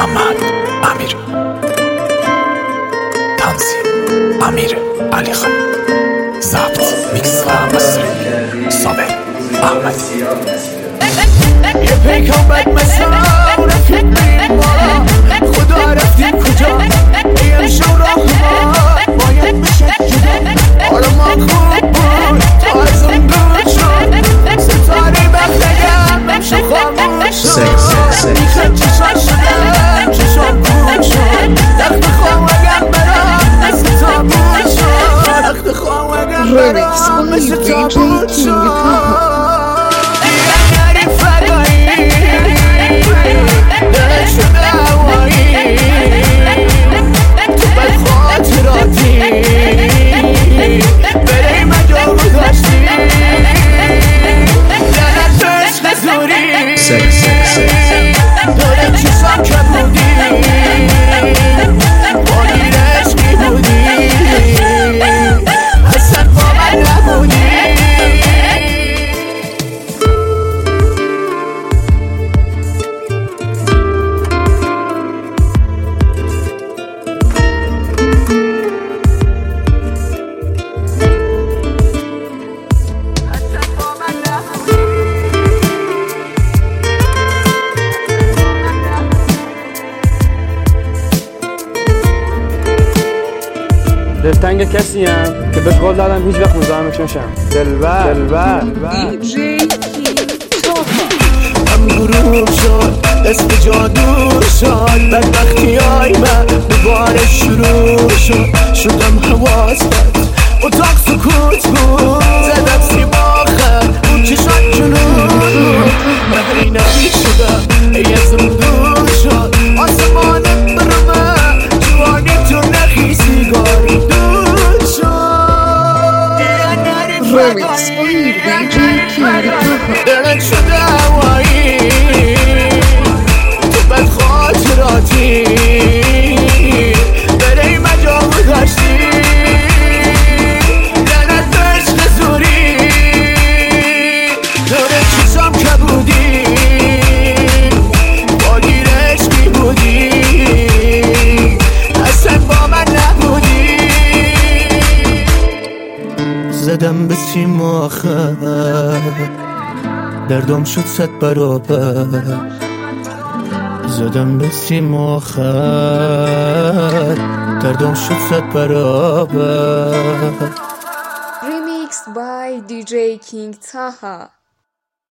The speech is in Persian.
محمد امیر، تنظیم امیر علی خان، ضبط میکس و مستری صابر احمدی. یه پیکان بد مثلا رفیق بریم مارا، خدا رفتیم کجا ایم شورا خوبا باید بشه جدا. آرمان خوب بود تا ازم دور شد، ستاره بختگم نمشه خاموش شد. میخواد چشان شدم چشان بود شد، دخت خواهگم برام مثل تابود شد، دخت خواهگم برام مثل تابود شد. داره چیزم که بودی باید عشقی بودی، اصلا با من نبودی. دلتنگ کسی هم که بهش قول دادم هیچ وقت مزاحمش نشم. دلبر هم گروه شد اسم جادو شد، بدبختی های من دوباره شروع شد. شدم حواست اتاق سکوت بود، زدم سیماخت اون چشان جنون مهری نبی شدم ای ازم دور شد. آسمان برمه جوانی تو نخی سیگاری دود شد. Remix by DJ King. دلت شده هوایی تو بد خاطراتی، برای مجاب داشتی لعنت به عشق زوری. داره چیزم که بودی باگیر عشقی بودی، اصلا با من نبودی. زدم به سیم آخر دردم شد 100 برابر، زدم به سیم آخر دردم شد 100 برابر. Remix by DJ King Taha.